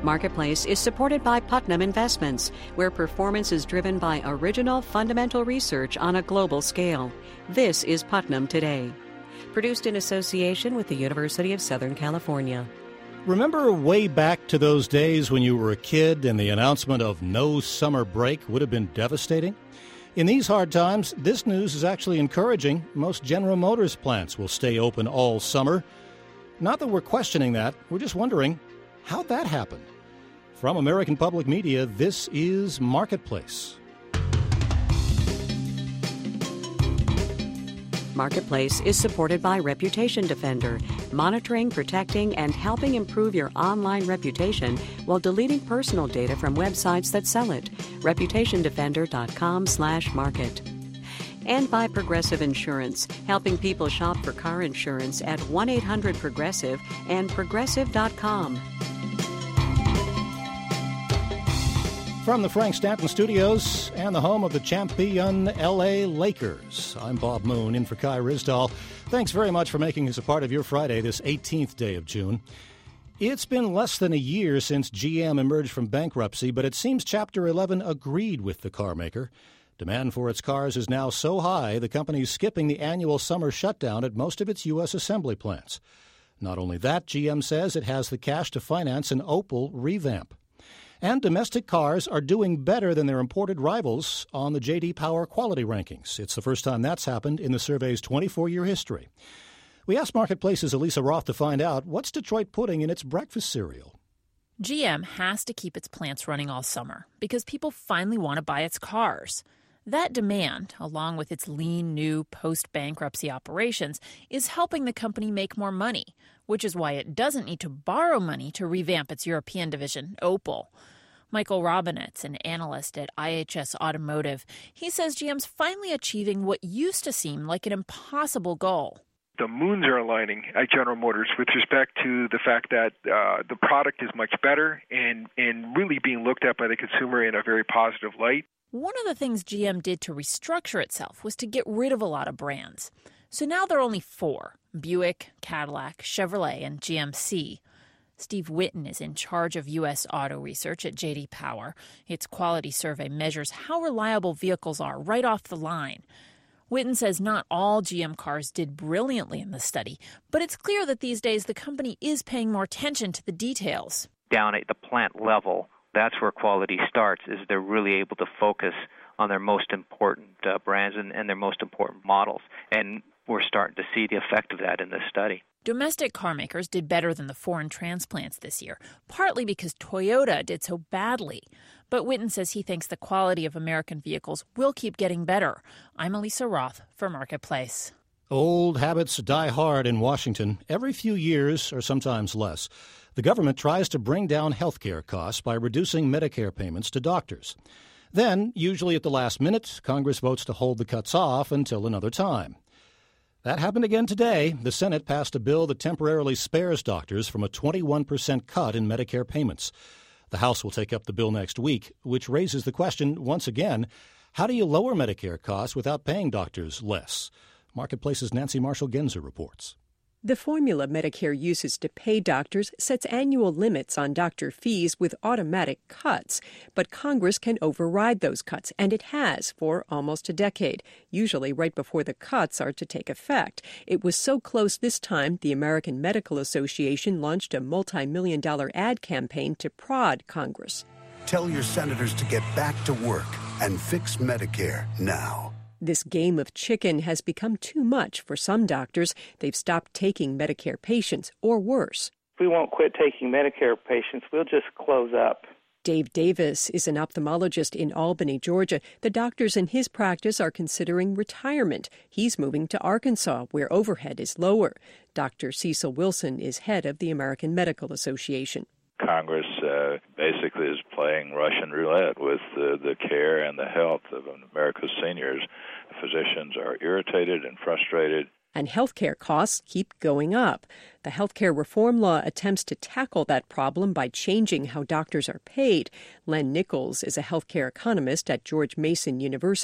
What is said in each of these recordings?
Marketplace is supported by Putnam Investments, where performance is driven by original fundamental research on a global scale. This is Putnam Today. Produced in association with the University of Southern California. Remember way back to those days when you were a kid and the announcement of no summer break would have been devastating? In these hard times, this news is actually encouraging. Most General Motors plants will stay open all summer. Not that we're questioning that, we're just wondering, how'd that happen? From American Public Media, this is Marketplace. Marketplace is supported by Reputation Defender, monitoring, protecting, and helping improve your online reputation while deleting personal data from websites that sell it. ReputationDefender.com/market. And by Progressive Insurance, helping people shop for car insurance at 1-800-PROGRESSIVE and Progressive.com. From the Frank Stanton Studios and the home of the champion L.A. Lakers, I'm Bob Moon in for Kai Ryssdal. Thanks very much for making us a part of your Friday, this 18th day of June. It's been less than a year since GM emerged from bankruptcy, but it seems Chapter 11 agreed with the car maker. Demand for its cars is now so high, the company's skipping the annual summer shutdown at most of its U.S. assembly plants. Not only that, GM says it has the cash to finance an Opel revamp. And domestic cars are doing better than their imported rivals on the J.D. Power quality rankings. It's the first time that's happened in the survey's 24-year history. We asked Marketplace's Elisa Roth to find out what's Detroit putting in its breakfast cereal. GM has to keep its plants running all summer because people finally want to buy its cars. That demand, along with its lean, new post-bankruptcy operations, is helping the company make more money, which is why it doesn't need to borrow money to revamp its European division, Opel. Michael Robinetz, an analyst at IHS Automotive, he says GM's finally achieving what used to seem like an impossible goal. The moons are aligning at General Motors with respect to the fact that the product is much better and really being looked at by the consumer in a very positive light. One of the things GM did to restructure itself was to get rid of a lot of brands. So now there are only 4, Buick, Cadillac, Chevrolet, and GMC. Steve Witten is in charge of U.S. auto research at J.D. Power. Its quality survey measures how reliable vehicles are right off the line. Witten says not all GM cars did brilliantly in the study, but it's clear that these days the company is paying more attention to the details. Down at the plant level, that's where quality starts, is they're really able to focus on their most important brands and their most important models. And we're starting to see the effect of that in this study. Domestic car makers did better than the foreign transplants this year, partly because Toyota did so badly. But Witten says he thinks the quality of American vehicles will keep getting better. I'm Elisa Roth for Marketplace. Old habits die hard in Washington. Every few years, or sometimes less, the government tries to bring down health care costs by reducing Medicare payments to doctors. Then, usually at the last minute, Congress votes to hold the cuts off until another time. That happened again today. The Senate passed a bill that temporarily spares doctors from a 21% cut in Medicare payments. The House will take up the bill next week, which raises the question, once again, how do you lower Medicare costs without paying doctors less? Marketplace's Nancy Marshall-Genzer reports. The formula Medicare uses to pay doctors sets annual limits on doctor fees with automatic cuts, but Congress can override those cuts, and it has for almost a decade, usually right before the cuts are to take effect. It was so close this time, the American Medical Association launched a multi-million-dollar ad campaign to prod Congress. Tell your senators to get back to work and fix Medicare now. This game of chicken has become too much for some doctors. They've stopped taking Medicare patients, or worse. If we won't quit taking Medicare patients, we'll just close up. Dave Davis is an ophthalmologist in Albany, Georgia. The doctors in his practice are considering retirement. He's moving to Arkansas, where overhead is lower. Dr. Cecil Wilson is head of the American Medical Association. Congress basically is playing Russian roulette with the care and the health of America's seniors. Physicians are irritated and frustrated. And healthcare costs keep going up. The healthcare reform law attempts to tackle that problem by changing how doctors are paid. Len Nichols is a healthcare economist at George Mason University.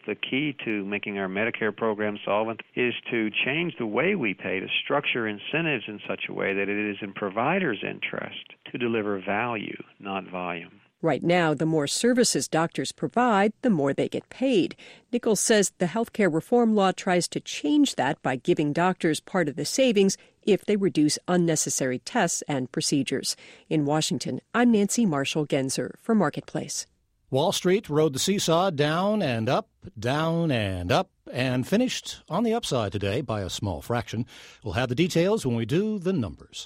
The key to making our Medicare program solvent is to change the way we pay, to structure incentives in such a way that it is in providers' interest to deliver value, not volume. Right now, the more services doctors provide, the more they get paid. Nichols says the healthcare reform law tries to change that by giving doctors part of the savings if they reduce unnecessary tests and procedures. In Washington, I'm Nancy Marshall-Genzer for Marketplace. Wall Street rode the seesaw down and up, and finished on the upside today by a small fraction. We'll have the details when we do the numbers.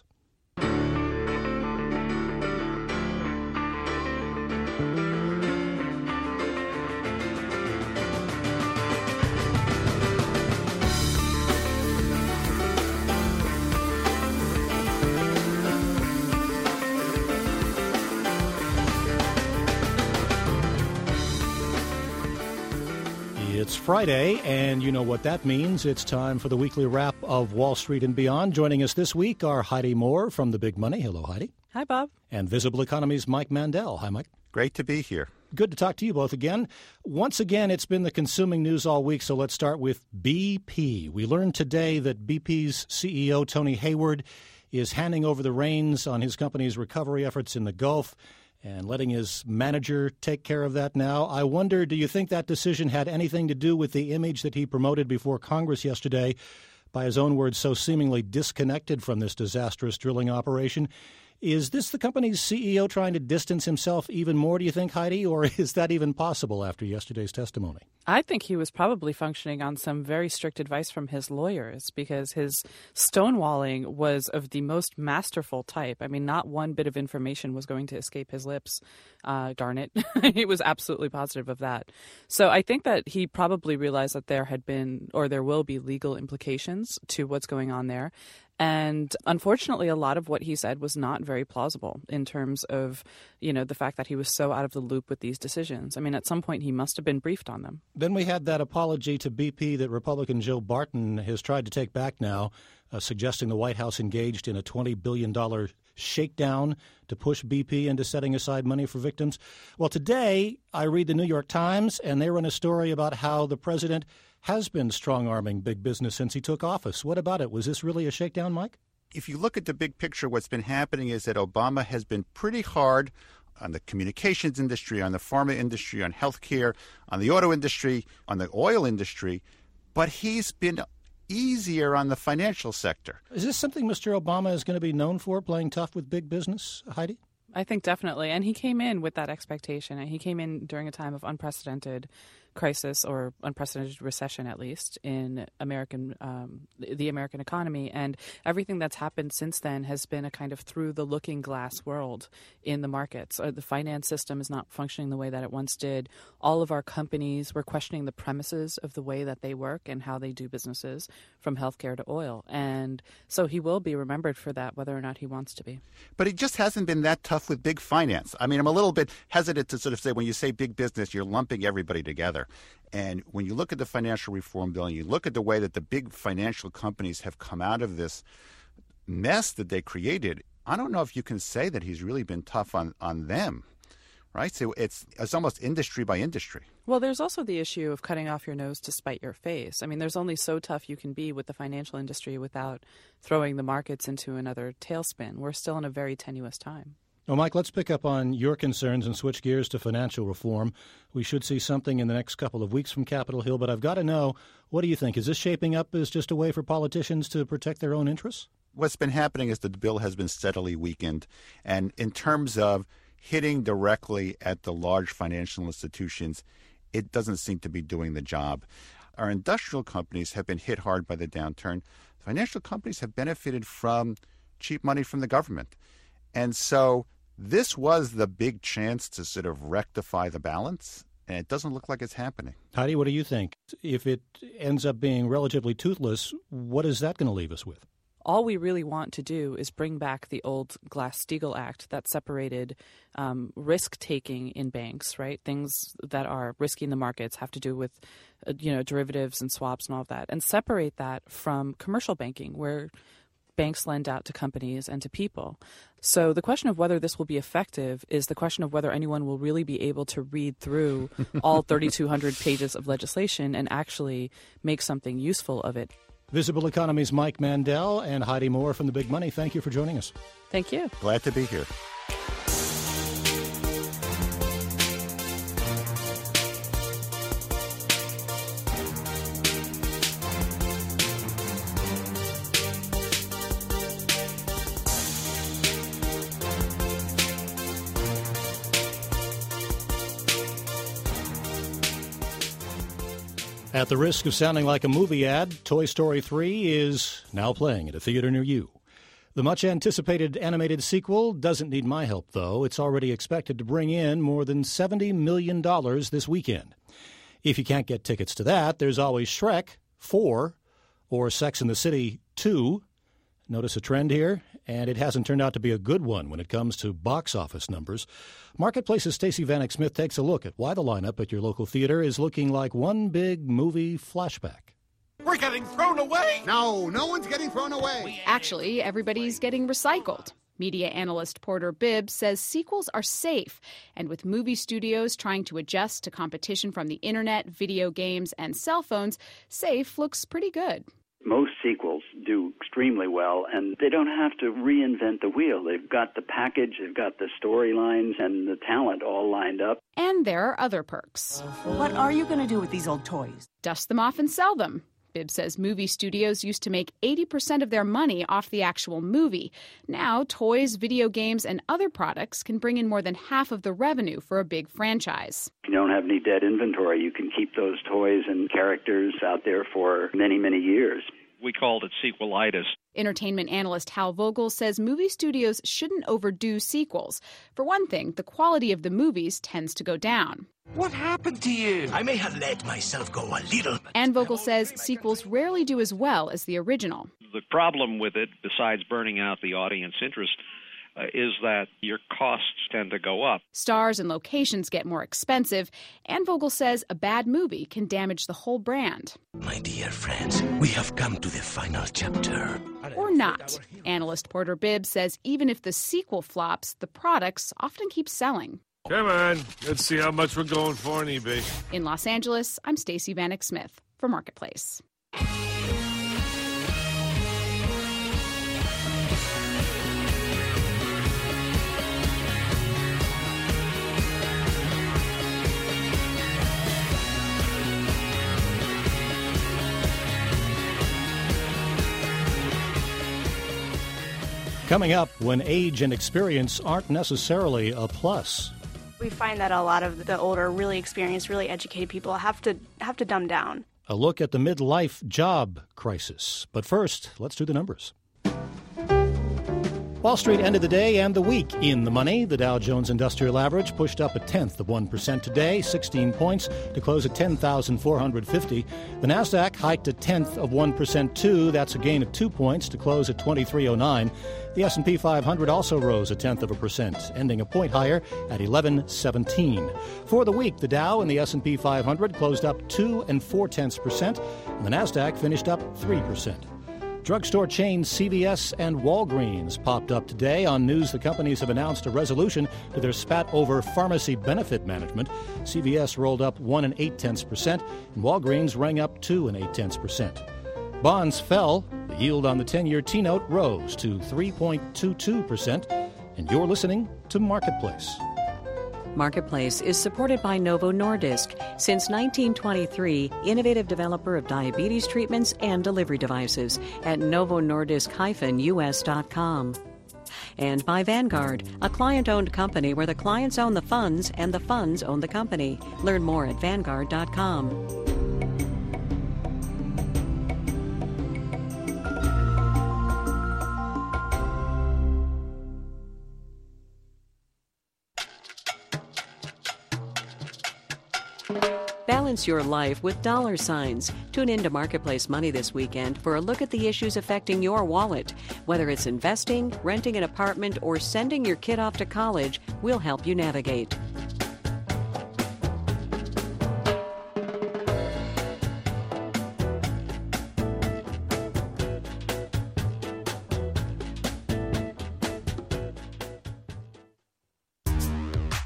It's Friday, and you know what that means. It's time for the weekly wrap of Wall Street and Beyond. Joining us this week are Heidi Moore from The Big Money. Hello, Heidi. Hi, Bob. And Visible Economy's Mike Mandel. Hi, Mike. Great to be here. Good to talk to you both again. Once again, it's been the consuming news all week, so let's start with BP. We learned today that BP's CEO, Tony Hayward, is handing over the reins on his company's recovery efforts in the Gulf and letting his manager take care of that now. I wonder, do you think that decision had anything to do with the image that he promoted before Congress yesterday, by his own words, so seemingly disconnected from this disastrous drilling operation? Is this the company's CEO trying to distance himself even more, do you think, Heidi, or is that even possible after yesterday's testimony? I think he was probably functioning on some very strict advice from his lawyers, because his stonewalling was of the most masterful type. I mean, not one bit of information was going to escape his lips. Darn it. He was absolutely positive of that. So I think that he probably realized that there had been, or there will be, legal implications to what's going on there. And unfortunately, a lot of what he said was not very plausible in terms of, the fact that he was so out of the loop with these decisions. I mean, at some point, he must have been briefed on them. Then we had that apology to BP that Republican Joe Barton has tried to take back now, suggesting the White House engaged in a $20 billion shakedown to push BP into setting aside money for victims. Well, today I read the New York Times, and they run a story about how the president has been strong-arming big business since he took office. What about it? Was this really a shakedown, Mike? If you look at the big picture, what's been happening is that Obama has been pretty hard on the communications industry, on the pharma industry, on healthcare, on the auto industry, on the oil industry, but he's been easier on the financial sector. Is this something Mr. Obama is going to be known for, playing tough with big business, Heidi? I think definitely. And he came in with that expectation. And he came in during a time of unprecedented crisis, or unprecedented recession, at least, in the American economy. And everything that's happened since then has been a kind of through the looking glass world in the markets. The finance system is not functioning the way that it once did. All of our companies were questioning the premises of the way that they work and how they do businesses, from healthcare to oil. And so he will be remembered for that, whether or not he wants to be. But he just hasn't been that tough with big finance. I mean, I'm a little bit hesitant to sort of say, when you say big business, you're lumping everybody together. And when you look at the financial reform bill and you look at the way that the big financial companies have come out of this mess that they created, I don't know if you can say that he's really been tough on them, right? So it's almost industry by industry. Well, there's also the issue of cutting off your nose to spite your face. I mean, there's only so tough you can be with the financial industry without throwing the markets into another tailspin. We're still in a very tenuous time. Well, Mike, let's pick up on your concerns and switch gears to financial reform. We should see something in the next couple of weeks from Capitol Hill, but I've got to know, what do you think? Is this shaping up as just a way for politicians to protect their own interests? What's been happening is that the bill has been steadily weakened. And in terms of hitting directly at the large financial institutions, it doesn't seem to be doing the job. Our industrial companies have been hit hard by the downturn. Financial companies have benefited from cheap money from the government. And so this was the big chance to sort of rectify the balance, and it doesn't look like it's happening. Heidi, what do you think? If it ends up being relatively toothless, what is that going to leave us with? All we really want to do is bring back the old Glass-Steagall Act that separated risk-taking in banks, right? Things that are risky in the markets have to do with, derivatives and swaps and all of that, and separate that from commercial banking, where banks lend out to companies and to people. So the question of whether this will be effective is the question of whether anyone will really be able to read through all 3,200 pages of legislation and actually make something useful of it. Visible Economy's Mike Mandel and Heidi Moore from The Big Money. Thank you for joining us. Thank you. Glad to be here. At the risk of sounding like a movie ad, Toy Story 3 is now playing at a theater near you. The much-anticipated animated sequel doesn't need my help, though. It's already expected to bring in more than $70 million this weekend. If you can't get tickets to that, there's always Shrek 4 or Sex and the City 2. Notice a trend here? And it hasn't turned out to be a good one when it comes to box office numbers. Marketplace's Stacey Vanek Smith takes a look at why the lineup at your local theater is looking like one big movie flashback. We're getting thrown away! No one's getting thrown away. Actually, everybody's getting recycled. Media analyst Porter Bibbs says sequels are safe, and with movie studios trying to adjust to competition from the internet, video games, and cell phones, safe looks pretty good. Most sequels do extremely well, and they don't have to reinvent the wheel. They've got the package, they've got the storylines, and the talent all lined up. And there are other perks. What are you going to do with these old toys? Dust them off and sell them. Bibbs says movie studios used to make 80% of their money off the actual movie. Now, toys, video games, and other products can bring in more than half of the revenue for a big franchise. If you don't have any dead inventory, you can keep those toys and characters out there for many, many years. We called it sequelitis. Entertainment analyst Hal Vogel says movie studios shouldn't overdo sequels. For one thing, the quality of the movies tends to go down. What happened to you? I may have let myself go a little. And Vogel says sequels rarely do as well as the original. The problem with it, besides burning out the audience interest, is that your costs tend to go up. Stars and locations get more expensive, and Vogel says a bad movie can damage the whole brand. My dear friends, we have come to the final chapter. Or not. Analyst Porter Bibbs says even if the sequel flops, the products often keep selling. Come on, let's see how much we're going for on eBay. In Los Angeles, I'm Stacey Vanek Smith for Marketplace. Coming up, when age and experience aren't necessarily a plus. We find that a lot of the older, really experienced, really educated people have to dumb down. A look at the midlife job crisis. But first, let's do the numbers. Wall Street ended the day and the week in the money. The Dow Jones Industrial Average pushed up 0.1% today, 16 points, to close at 10,450. The Nasdaq hiked 0.1% too. That's a gain of 2 points to close at 2309. The S&P 500 also rose 0.1%, ending a point higher at 1117. For the week, the Dow and the S&P 500 closed up 2.4%, and the Nasdaq finished up 3%. Drugstore chains CVS and Walgreens popped up today on news the companies have announced a resolution to their spat over pharmacy benefit management. CVS rolled up 1.8%, and Walgreens rang up 2.8%. Bonds fell. The yield on the 10-year T-note rose to 3.22%. And you're listening to Marketplace. Marketplace is supported by Novo Nordisk. Since 1923, innovative developer of diabetes treatments and delivery devices at novonordisk-us.com. And by Vanguard, a client-owned company where the clients own the funds and the funds own the company. Learn more at Vanguard.com. Balance your life with dollar signs. Tune into Marketplace Money this weekend for a look at the issues affecting your wallet. Whether it's investing, renting an apartment, or sending your kid off to college, we'll help you navigate.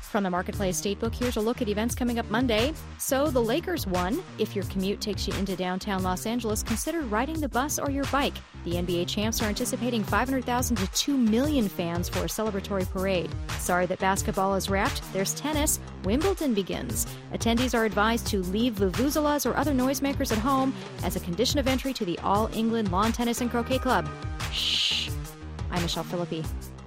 From the Marketplace Statebook, here's a look at events coming up Monday. So the Lakers won. If your commute takes you into downtown Los Angeles, consider riding the bus or your bike. The NBA champs are anticipating 500,000 to 2 million fans for a celebratory parade. Sorry that basketball is wrapped. There's tennis. Wimbledon begins. Attendees are advised to leave vuvuzelas or other noisemakers at home as a condition of entry to the All England Lawn Tennis and Croquet Club. Shh. I'm Michelle Philippi.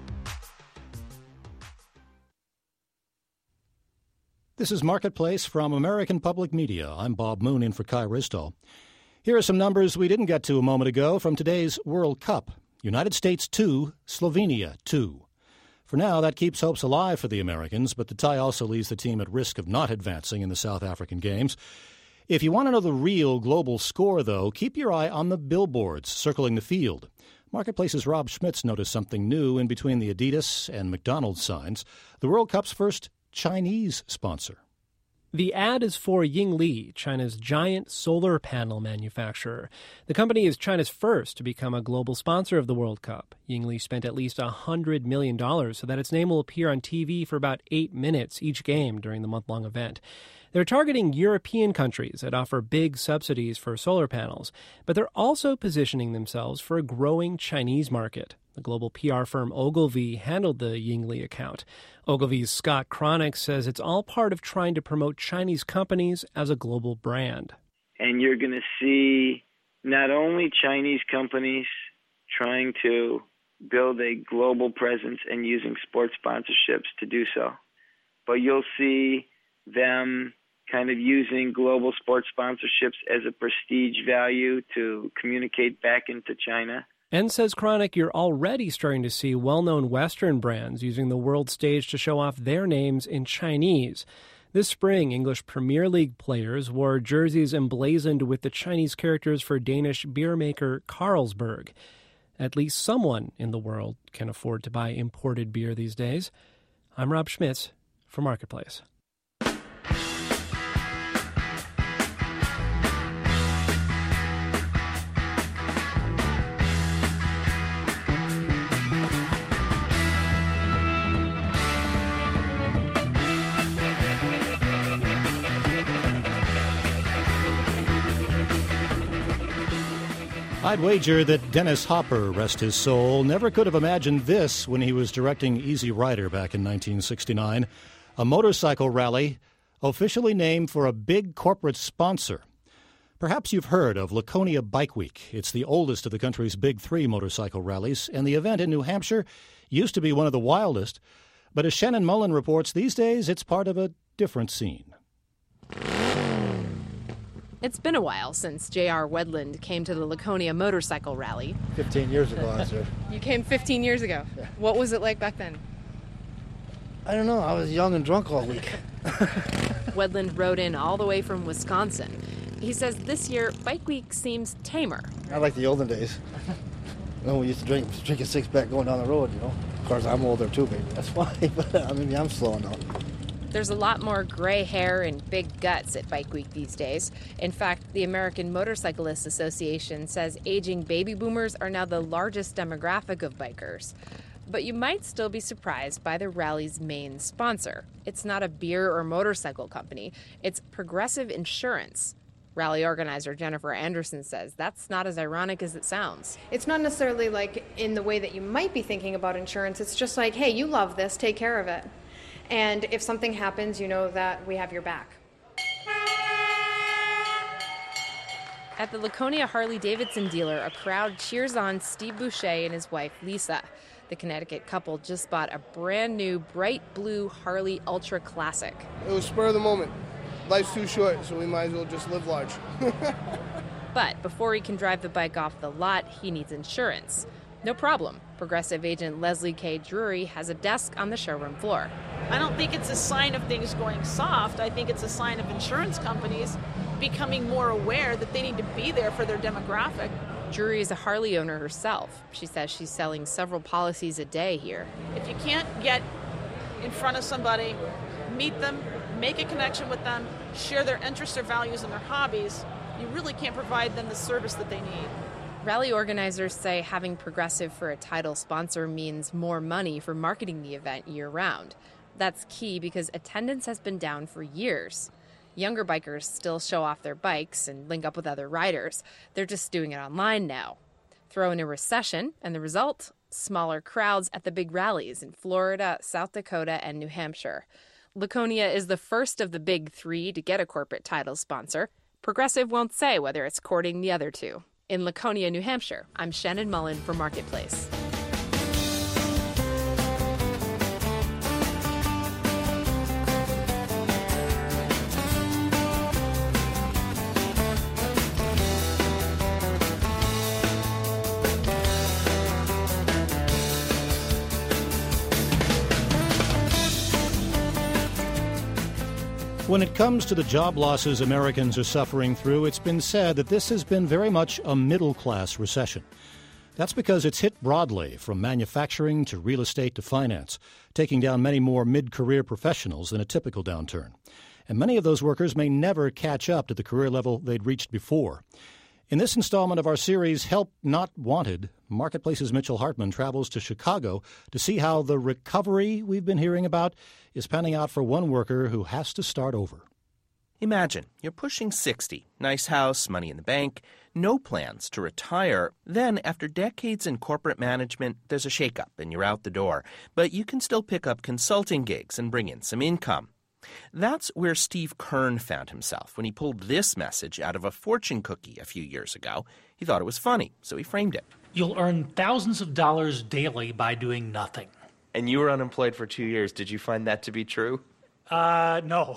This is Marketplace from American Public Media. I'm Bob Moon in for Kai Risdall. Here are some numbers we didn't get to a moment ago from today's World Cup. United States 2, Slovenia 2. For now, that keeps hopes alive for the Americans, but the tie also leaves the team at risk of not advancing in the South African games. If you want to know the real global score, though, keep your eye on the billboards circling the field. Marketplace's Rob Schmitz noticed something new in between the Adidas and McDonald's signs. The World Cup's first Chinese sponsor. The ad is for Yingli, China's giant solar panel manufacturer. The company is China's first to become a global sponsor of the World Cup. Yingli spent at least $100 million so that its name will appear on TV for about 8 minutes each game during the month-long event. They're targeting European countries that offer big subsidies for solar panels, but they're also positioning themselves for a growing Chinese market. The global PR firm Ogilvy handled the Yingli account. Ogilvy's Scott Cronick says it's all part of trying to promote Chinese companies as a global brand. And you're going to see not only Chinese companies trying to build a global presence and using sports sponsorships to do so, but you'll see them kind of using global sports sponsorships as a prestige value to communicate back into China. And says Cronick, you're already starting to see well-known Western brands using the world stage to show off their names in Chinese. This spring, English Premier League players wore jerseys emblazoned with the Chinese characters for Danish beer maker Carlsberg. At least someone in the world can afford to buy imported beer these days. I'm Rob Schmitz for Marketplace. I'd wager that Dennis Hopper, rest his soul, never could have imagined this when he was directing Easy Rider back in 1969, a motorcycle rally officially named for a big corporate sponsor. Perhaps you've heard of Laconia Bike Week. It's the oldest of the country's big 3 motorcycle rallies, and the event in New Hampshire used to be one of the wildest. But as Shannon Mullen reports, these days it's part of a different scene. It's been a while since J.R. Wedland came to the Laconia Motorcycle Rally. 15 years ago, I said. You came 15 years ago? Yeah. What was it like back then? I don't know. I was young and drunk all week. Wedland rode in all the way from Wisconsin. He says this year, Bike Week seems tamer. I like the olden days. You know, we used to drink a six-pack going down the road, you know. Of course, I'm older too, maybe. That's why, but maybe I'm slow now. There's a lot more gray hair and big guts at Bike Week these days. In fact, the American Motorcyclists Association says aging baby boomers are now the largest demographic of bikers. But you might still be surprised by the rally's main sponsor. It's not a beer or motorcycle company. It's Progressive Insurance. Rally organizer Jennifer Anderson says that's not as ironic as it sounds. It's not necessarily like in the way that you might be thinking about insurance. It's just like, hey, you love this, take care of it. And if something happens, you know that we have your back. At the Laconia Harley-Davidson dealer, a crowd cheers on Steve Boucher and his wife, Lisa. The Connecticut couple just bought a brand new bright blue Harley Ultra Classic. It was spur of the moment. Life's too short, so we might as well just live large. But before he can drive the bike off the lot, he needs insurance. No problem. Progressive agent Leslie K. Drury has a desk on the showroom floor. I don't think it's a sign of things going soft. I think it's a sign of insurance companies becoming more aware that they need to be there for their demographic. Drury is a Harley owner herself. She says she's selling several policies a day here. If you can't get in front of somebody, meet them, make a connection with them, share their interests, their values, and their hobbies, you really can't provide them the service that they need. Rally organizers say having Progressive for a title sponsor means more money for marketing the event year-round. That's key because attendance has been down for years. Younger bikers still show off their bikes and link up with other riders. They're just doing it online now. Throw in a recession, and the result? Smaller crowds at the big rallies in Florida, South Dakota, and New Hampshire. Laconia is the first of the big three to get a corporate title sponsor. Progressive won't say whether it's courting the other two. In Laconia, New Hampshire, I'm Shannon Mullen for Marketplace. When it comes to the job losses Americans are suffering through, it's been said that this has been very much a middle-class recession. That's because it's hit broadly, from manufacturing to real estate to finance, taking down many more mid-career professionals than a typical downturn. And many of those workers may never catch up to the career level they'd reached before. In this installment of our series, Help Not Wanted, Marketplace's Mitchell Hartman travels to Chicago to see how the recovery we've been hearing about is panning out for one worker who has to start over. Imagine you're pushing 60, nice house, money in the bank, no plans to retire. Then, after decades in corporate management, there's a shakeup and you're out the door. But you can still pick up consulting gigs and bring in some income. That's where Steve Kern found himself when he pulled this message out of a fortune cookie a few years ago. He thought it was funny, so he framed it. You'll earn thousands of dollars daily by doing nothing. And you were unemployed for 2 years. Did you find that to be true? No.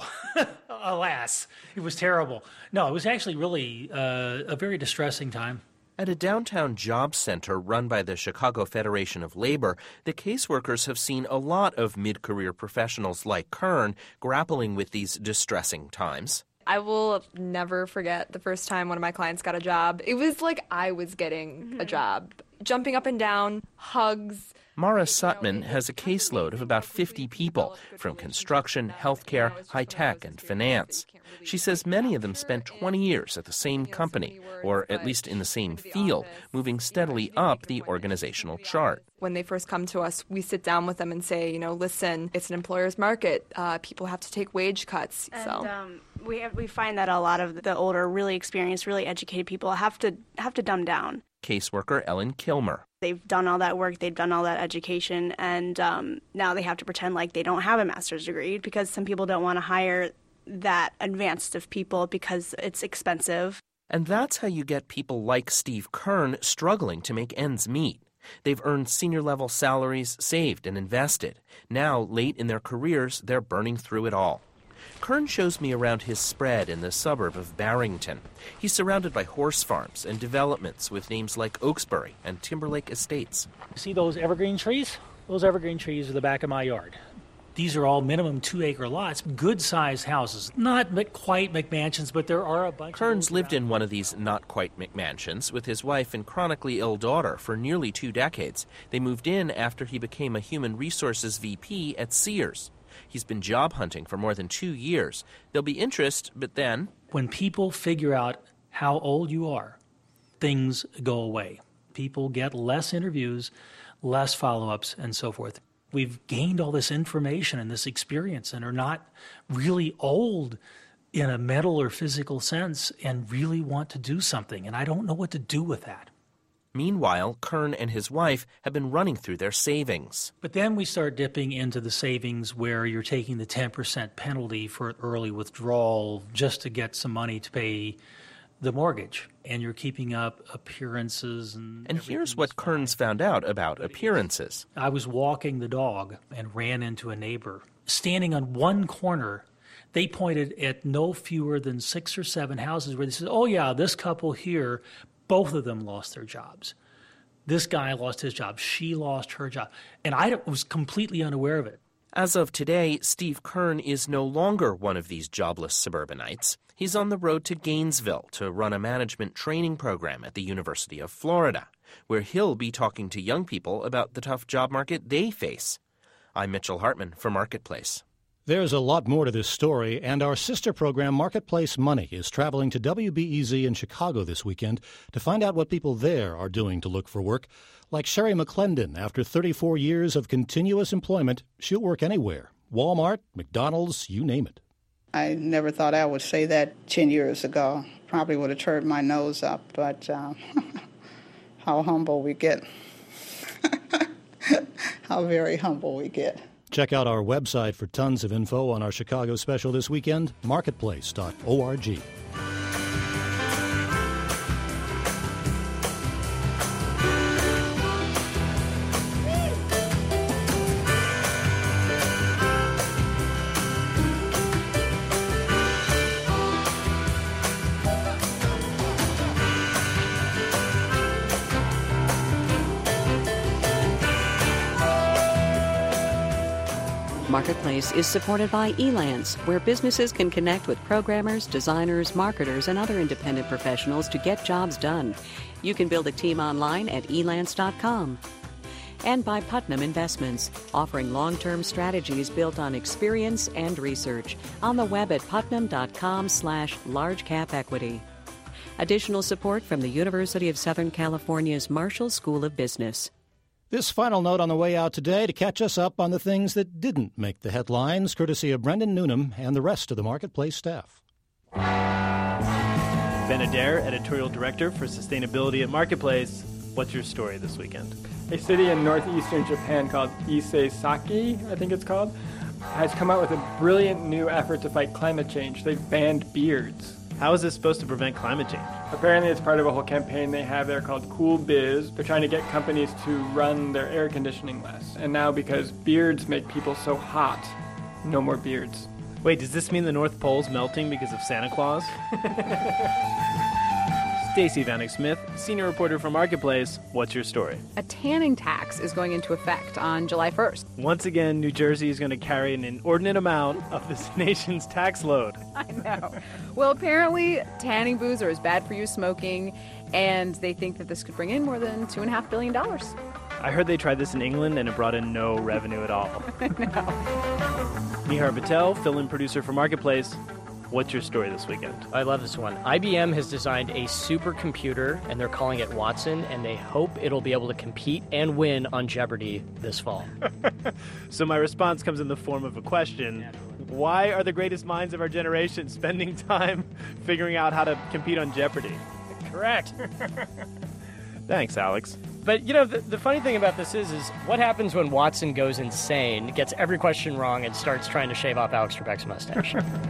Alas, it was terrible. No, it was actually really a very distressing time. At a downtown job center run by the Chicago Federation of Labor, the caseworkers have seen a lot of mid-career professionals like Kern grappling with these distressing times. I will never forget the first time one of my clients got a job. It was like I was getting a job. Jumping up and down, hugs. Mara Sutman has a caseload of about 50 people from construction, healthcare, high-tech, and finance. She says many of them spent 20 years at the same company, or at least in the same field, moving steadily up the organizational chart. When they first come to us, we sit down with them and say, listen, it's an employer's market. People have to take wage cuts. And we find that a lot of the older, really experienced, really educated people have to dumb down. Caseworker Ellen Kilmer. They've done all that work, they've done all that education, and now they have to pretend like they don't have a master's degree because some people don't want to hire that advanced of people because it's expensive. And that's how you get people like Steve Kern struggling to make ends meet. They've earned senior-level salaries, saved and invested. Now, late in their careers, they're burning through it all. Kern shows me around his spread in the suburb of Barrington. He's surrounded by horse farms and developments with names like Oaksbury and Timberlake Estates. See those evergreen trees? Those evergreen trees are the back of my yard. These are all minimum 2-acre lots, good-sized houses. Not quite McMansions, but there are a bunch. Kern's lived in one of these not-quite McMansions with his wife and chronically ill daughter for nearly 2 decades. They moved in after he became a human resources VP at Sears. He's been job hunting for more than 2 years. There'll be interest, but then... When people figure out how old you are, things go away. People get less interviews, less follow-ups, and so forth. We've gained all this information and this experience and are not really old in a mental or physical sense and really want to do something, and I don't know what to do with that. Meanwhile, Kern and his wife have been running through their savings. But then we start dipping into the savings where you're taking the 10% penalty for an early withdrawal just to get some money to pay the mortgage. And you're keeping up appearances. And here's what Kern's found out about appearances. I was walking the dog and ran into a neighbor. Standing on one corner, they pointed at no fewer than 6 or 7 houses where they said, oh yeah, this couple here, both of them lost their jobs. This guy lost his job. She lost her job. And I was completely unaware of it. As of today, Steve Kern is no longer one of these jobless suburbanites. He's on the road to Gainesville to run a management training program at the University of Florida, where he'll be talking to young people about the tough job market they face. I'm Mitchell Hartman for Marketplace. There's a lot more to this story, and our sister program, Marketplace Money, is traveling to WBEZ in Chicago this weekend to find out what people there are doing to look for work. Like Sherry McClendon, after 34 years of continuous employment, she'll work anywhere. Walmart, McDonald's, you name it. I never thought I would say that 10 years ago. Probably would have turned my nose up, but how humble we get. How very humble we get. Check out our website for tons of info on our Chicago special this weekend, marketplace.org. Marketplace is supported by Elance, where businesses can connect with programmers, designers, marketers, and other independent professionals to get jobs done. You can build a team online at elance.com. And by Putnam Investments, offering long-term strategies built on experience and research on the web at putnam.com/largecapequity. Additional support from the University of Southern California's Marshall School of Business. This final note on the way out today to catch us up on the things that didn't make the headlines, courtesy of Brendan Noonan and the rest of the Marketplace staff. Ben Adair, Editorial Director for Sustainability at Marketplace. What's your story this weekend? A city in northeastern Japan called Ise-Saki, I think it's called, has come out with a brilliant new effort to fight climate change. They've banned beards. How is this supposed to prevent climate change? Apparently it's part of a whole campaign they have there called Cool Biz. They're trying to get companies to run their air conditioning less. And now because beards make people so hot, no more beards. Wait, does this mean the North Pole's melting because of Santa Claus? Stacey Vanek-Smith, senior reporter for Marketplace. What's your story? A tanning tax is going into effect on July 1st. Once again, New Jersey is going to carry an inordinate amount of this nation's tax load. I know. Well, apparently, tanning booths are as bad for you as smoking, and they think that this could bring in more than $2.5 billion. I heard they tried this in England, and it brought in no revenue at all. I know. Nihar Patel, fill-in producer for Marketplace. What's your story this weekend? I love this one. IBM has designed a supercomputer, and they're calling it Watson, and they hope it'll be able to compete and win on Jeopardy this fall. So my response comes in the form of a question. Why are the greatest minds of our generation spending time figuring out how to compete on Jeopardy? Correct. Thanks, Alex. But, you know, the funny thing about this is what happens when Watson goes insane, gets every question wrong, and starts trying to shave off Alex Trebek's mustache?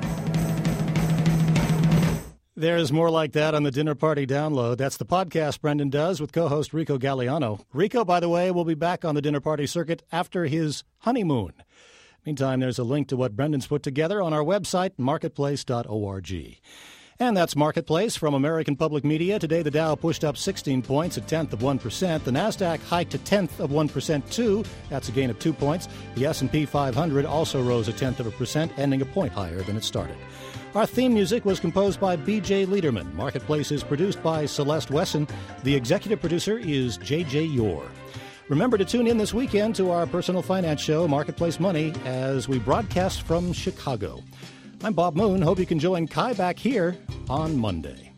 There's more like that on the Dinner Party download. That's the podcast Brendan does with co-host Rico Galliano. Rico, by the way, will be back on the Dinner Party circuit after his honeymoon. Meantime, there's a link to what Brendan's put together on our website, marketplace.org. And that's Marketplace from American Public Media. Today, the Dow pushed up 16 points, a tenth of 1%. The Nasdaq hiked a tenth of 1%, too. That's a gain of 2 points. The S&P 500 also rose a tenth of 1%, ending a point higher than it started. Our theme music was composed by B.J. Liederman. Marketplace is produced by Celeste Wesson. The executive producer is J.J. Yore. Remember to tune in this weekend to our personal finance show, Marketplace Money, as we broadcast from Chicago. I'm Bob Moon. Hope you can join Kai back here on Monday.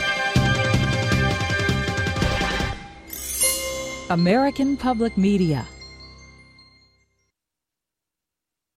American Public Media.